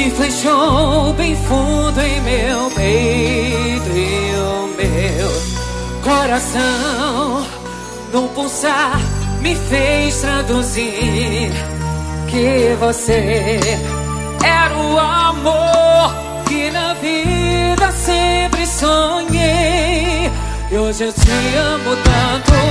que flechou bem fundo em meu peito e o meu coração, num pulsar, me fez traduzir que você era o amor que na vida sempre sonhei. E hoje eu te amo tanto